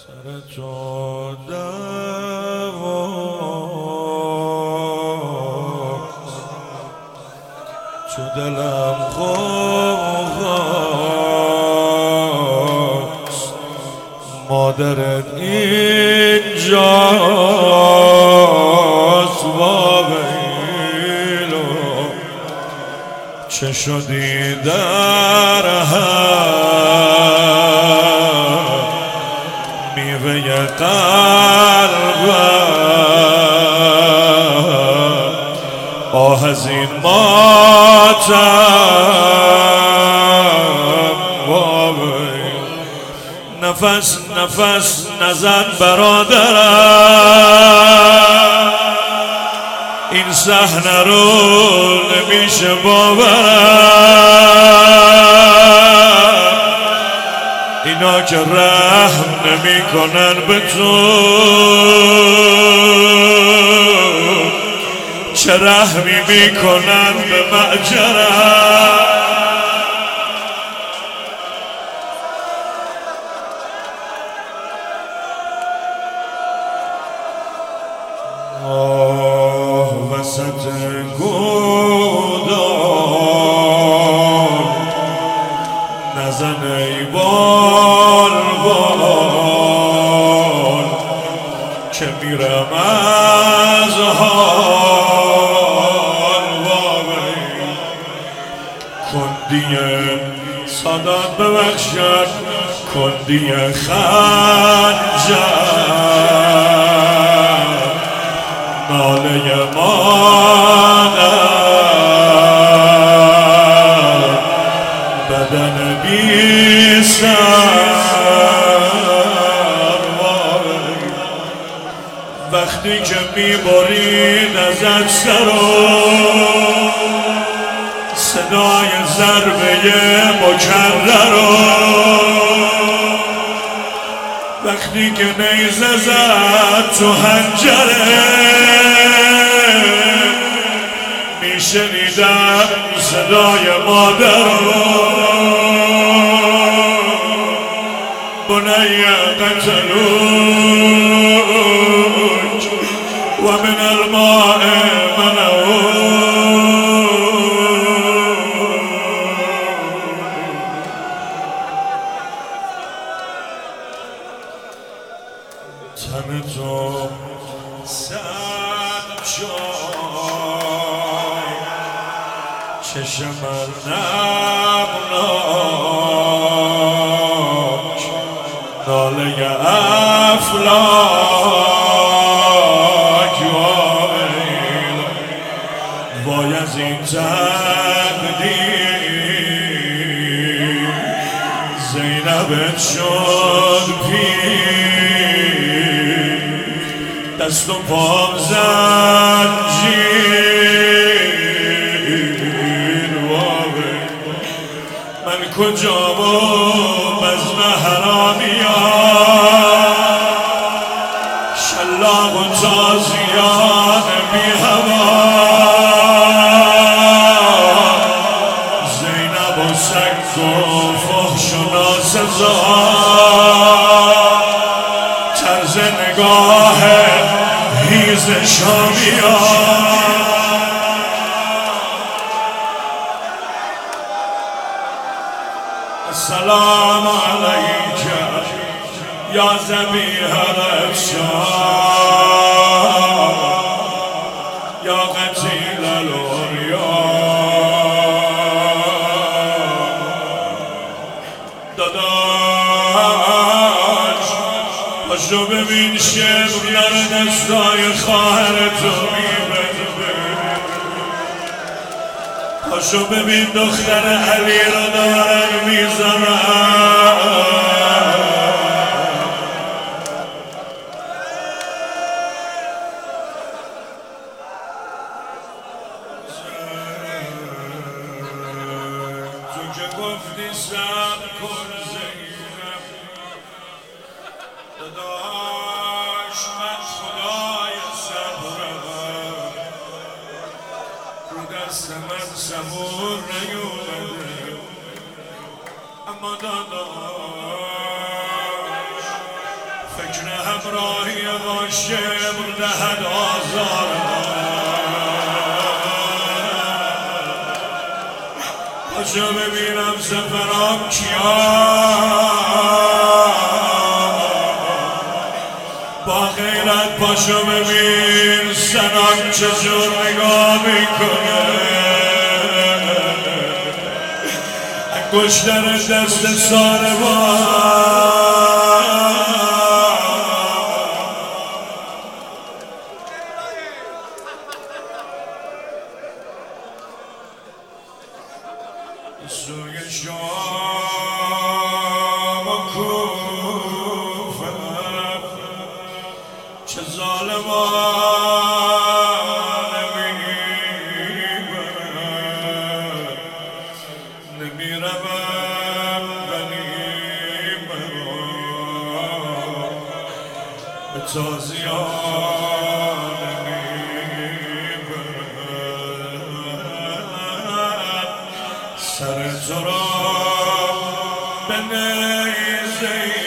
سر تو دواست تو دلم خوغاست مادرت اینجاست وابیلو چه شدی در هم میوه قلبم آه از این ماتم نفس نفس نزن برادرم این صحنه رو نمیشه باورم اینا که رحم نمی کنن به تو چه رحمی می کنن به معجرم وسط گودال نزن ای بال بال که میرم از حال کندی سادات ببخشد کندی خنجر ناله مادر بدن بی سر وقتی که میبرید ازت سرو صدای ضربه مکررو وقتی که نیزه زد تو حنجره میشنیدم صدای مادرو بنی قتلوک و من الماء تن تو صد جای چشم نمناک ناله افلاک وای از این تقدیر زینبت شد پیر دست و پام زنجیر من کجام و بزم حرامیم شلاق و تازیان بی هوا زینب و سگ و فحش و ناسزا طرز نگاه هیز شامیان السلام علیک یا ذبیح الافشار یا قتیل العریان داداش پاشو ببین شبر داره دستای خواهر تو میبره پاشو ببین دختر علی رو دارن میزنن تو که گفتی صبر کن زینب داداش من خدای صبرم رو دست من صبور نیومده اما داداش فکر همراهی با شبر دهد آزارم پاشو ببینم سفرام کیا با غیرت پاشو ببین سنم چجور نگاه میکنه انگشتر دست ساربان سوی شام و کوفه چه ظالمان میبرد نمیروم غنیمت به تازیان میبرد سر تو را به نیزه